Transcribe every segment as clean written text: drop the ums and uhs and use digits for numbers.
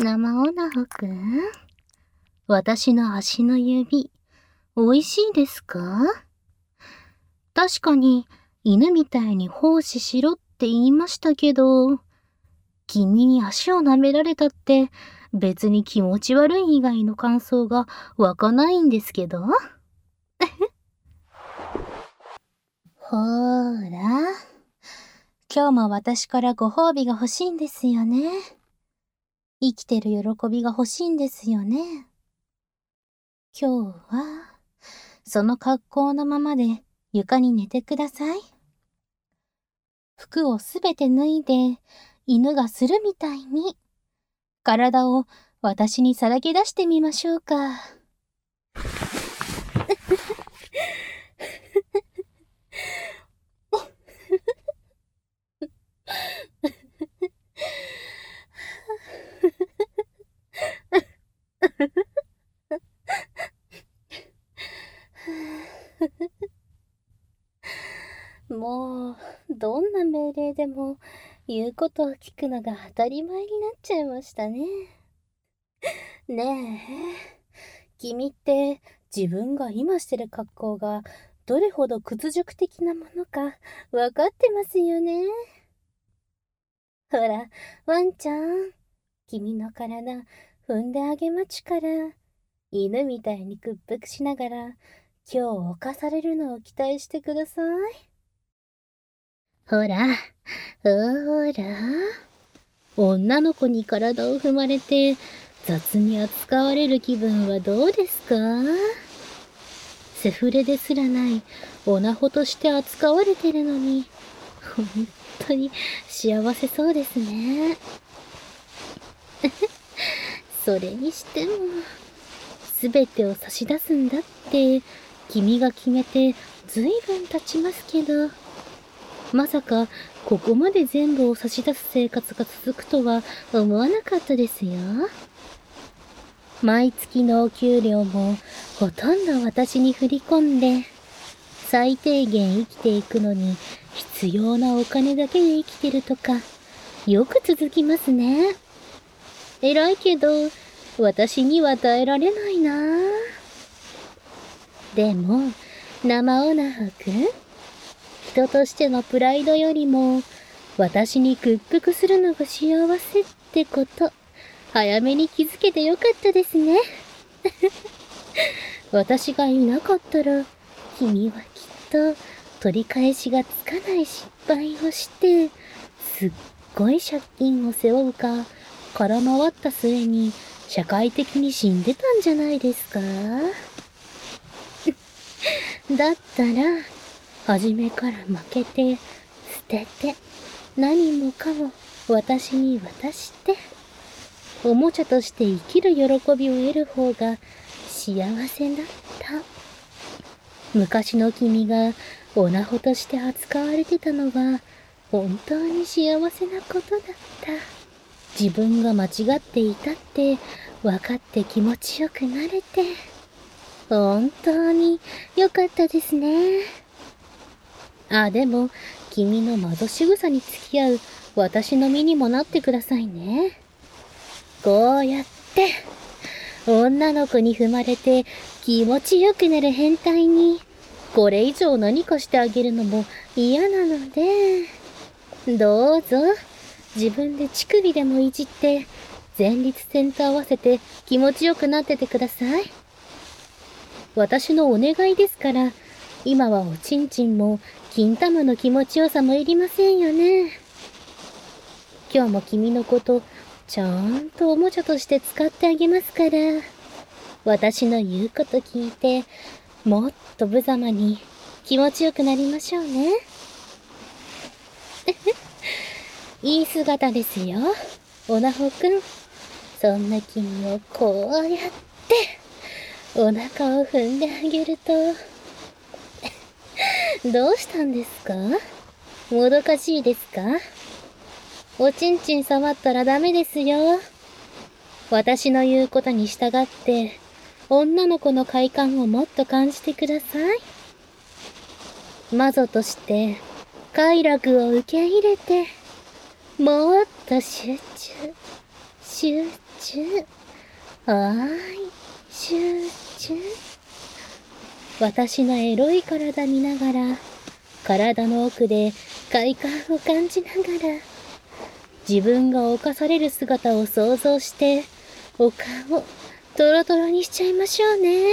生オナホくん、私の足の指、おいしいですか？確かに、犬みたいに奉仕しろって言いましたけど、君に足を舐められたって、別に気持ち悪い以外の感想が湧かないんですけど。ほーら、今日も私からご褒美が欲しいんですよね。生きてる喜びが欲しいんですよね。今日は、その格好のままで床に寝てください。服をすべて脱いで、犬がするみたいに、体を私にさらけ出してみましょうか。もう、どんな命令でも言うことを聞くのが当たり前になっちゃいましたね。ねえ、君って自分が今してる格好がどれほど屈辱的なものかわかってますよね。ほら、ワンちゃん、君の体踏んであげまちゅから、犬みたいに屈服しながら今日犯されるのを期待してください。ほら、ほら、女の子に体を踏まれて雑に扱われる気分はどうですか？セフレですらないオナホとして扱われてるのに、本当に幸せそうですね。それにしても、すべてを差し出すんだって君が決めてずいぶん経ちますけど、まさかここまで全部を差し出す生活が続くとは思わなかったですよ。毎月のお給料もほとんど私に振り込んで、最低限生きていくのに必要なお金だけで生きてるとか、よく続きますね。偉いけど、私には耐えられないな。でも、生オナホくん、人としてのプライドよりも、私に屈服するのが幸せってこと、早めに気づけてよかったですね。私がいなかったら、君はきっと取り返しがつかない失敗をして、すっごい借金を背負うか、空回った末に社会的に死んでたんじゃないですか？だったら、初めから負けて、捨てて、何もかも私に渡して、おもちゃとして生きる喜びを得る方が幸せだった。昔の君がオナホとして扱われてたのは本当に幸せなことだった。自分が間違っていたって分かって気持ちよくなれて、本当に良かったですね。でも君の窓仕草に付き合う私の身にもなってくださいね。こうやって女の子に踏まれて気持ちよくなる変態にこれ以上何かしてあげるのも嫌なので、どうぞ自分で乳首でもいじって前立腺と合わせて気持ちよくなっててください。私のお願いですから、今はおちんちんも金玉の気持ちよさもいりませんよね。今日も君のことちゃんとおもちゃとして使ってあげますから、私の言うこと聞いてもっと無様に気持ちよくなりましょうね。いい姿ですよ、オナホくん。そんな君をこうやってお腹を踏んであげるとどうしたんですか？もどかしいですか？おちんちん触ったらダメですよ。私の言うことに従って女の子の快感をもっと感じてください。魔女として快楽を受け入れて、もっと集中集中。集中。私のエロい体見ながら、体の奥で快感を感じながら、自分が侵される姿を想像して、お顔をトロトロにしちゃいましょうね。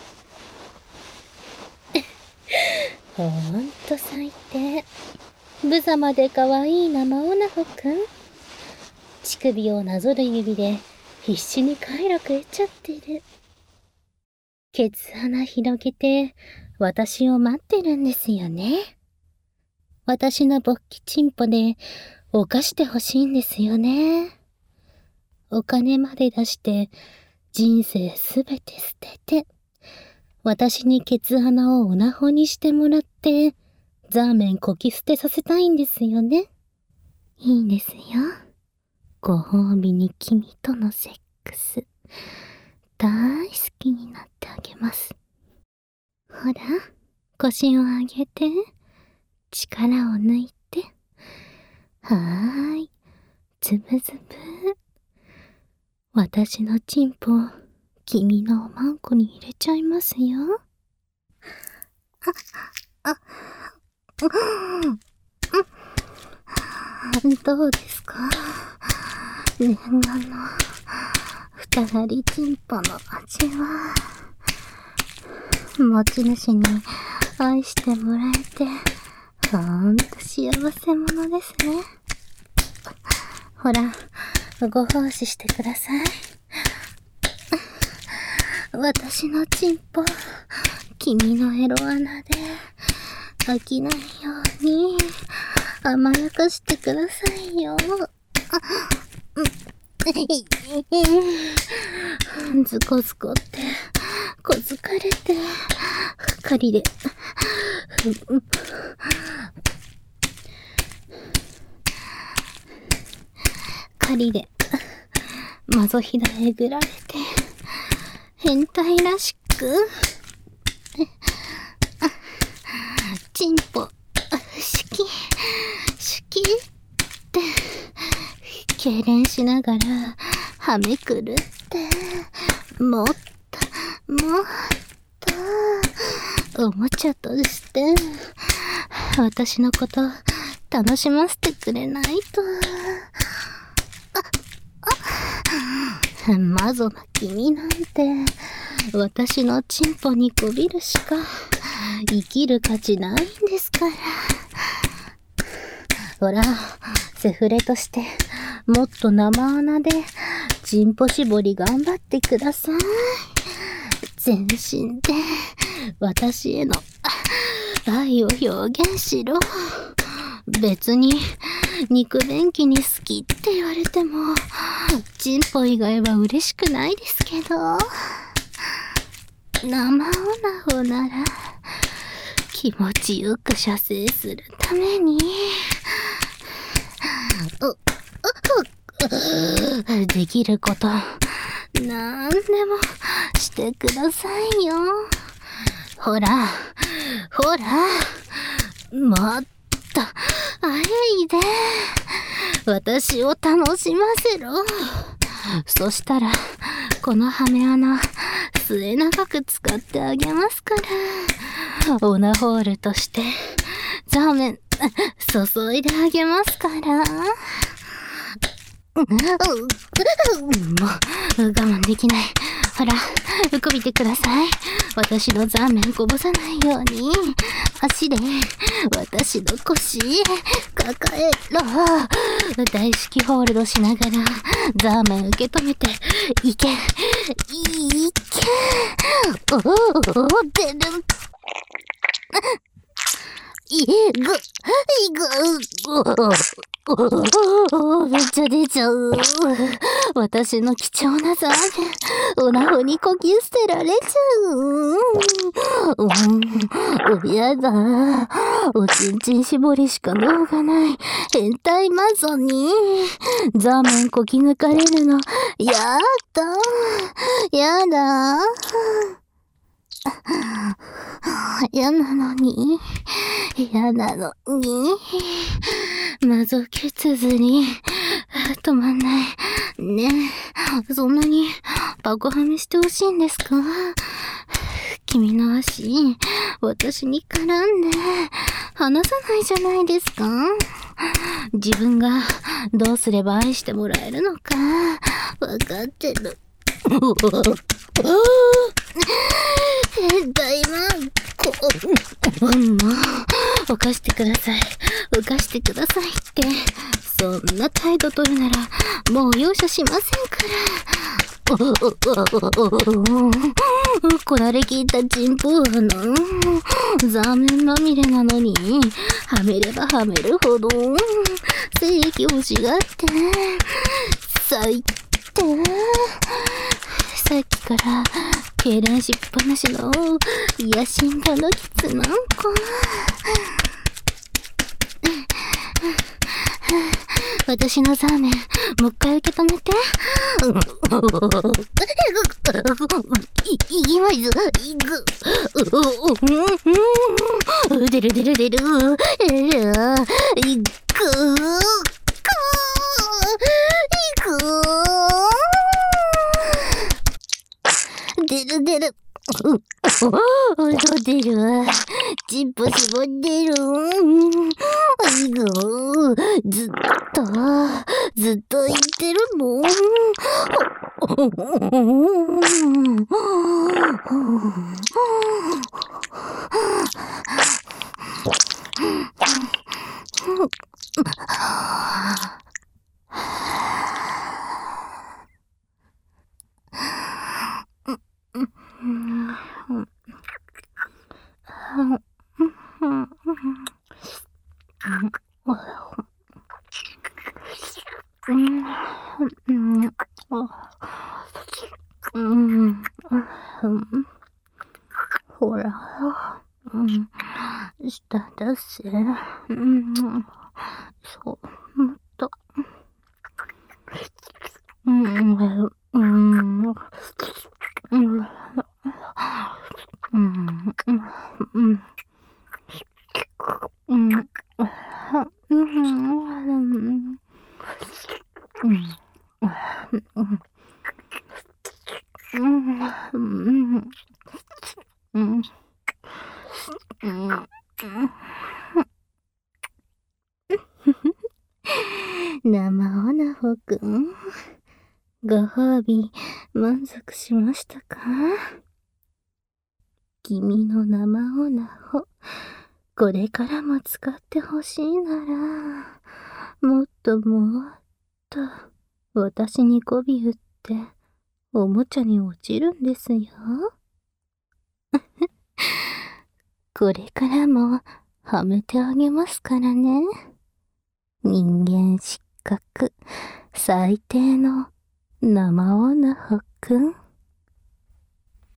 ほんと最低。無様で可愛い生女子くん。乳首をなぞる指で必死に快楽得ちゃってる。ケツ穴広げて私を待ってるんですよね。私の勃起チンポで犯してほしいんですよね。お金まで出して人生すべて捨てて、私にケツ穴をオナホにしてもらって、ザーメンこき捨てさせたいんですよね。いいですよ。ご褒美に君とのセックス、大好きになってあげます。ほら、腰を上げて、力を抜いて。はーい、ズブズブ。私のチンポを君のおまんこに入れちゃいますよ。どうですか？念願の二なりチンポの味は。持ち主に愛してもらえて、ほんと幸せ者ですね。ほら、ご奉仕してください。私のチンポ、君のエロ穴で飽きないように甘やかしてくださいよ。ズコズコって小疲れて針でマゾヒダえぐられて変態らしくチンポシュキって痙攣しながらはめくるって、もっとおもちゃとして私のこと楽しませてくれないと。マゾな君なんて私のチンポにこびるしか生きる価値ないんですから。ほら、セフレとしてもっと生穴でチンポ絞り頑張ってください。全身で私への愛を表現しろ。別に肉便器に好きって言われてもチンポ以外は嬉しくないですけど、生オナホなら気持ちよく射精するためにできることなんでもしてくださいよ。ほらもっとあいで私を楽しませろ。そしたらこのハメ穴末長く使ってあげますから、オナホールとしてザーメン注いであげますから。もう我慢できない。ほら、こびてください。私のザーメンこぼさないように足で私の腰抱えろ。大式ホールドしながらザーメン受け止めていけおー出るめっちゃ出ちゃう。私の貴重なザーメン、オナホにこき捨てられちゃう。やだ。おちんちん絞りしか能がない変態マゾにザーメンこき抜かれるのやだ。嫌なのにマゾケツズに止まんないねえ、そんなに爆はめしてほしいんですか？君の足、私に絡んで、離さないじゃないですか。自分がどうすれば愛してもらえるのか、わかってる。大満もう、犯してください。犯してくださいって。そんな態度取るなら、もう容赦しませんから。こられきったチンプのザーメンまみれなのに、はめればはめるほど、精液欲しがって、最低。さっきから痙攣しっぱなしの野心家のキツナンコ。私のザーメン、もう一回受け止めて。いきます。出る。いく。出る。出るわ。チンポ絞ってる。ずっと言ってるもん。ほら、舌出せ。そう、もっと。生オナホくん、ご褒美満足しましたか？君の生オナホ、これからも使ってほしいなら、もっと私に媚び売っておもちゃに落ちるんですよ。これからもはめてあげますからね。人間失格最低の生オナホくん。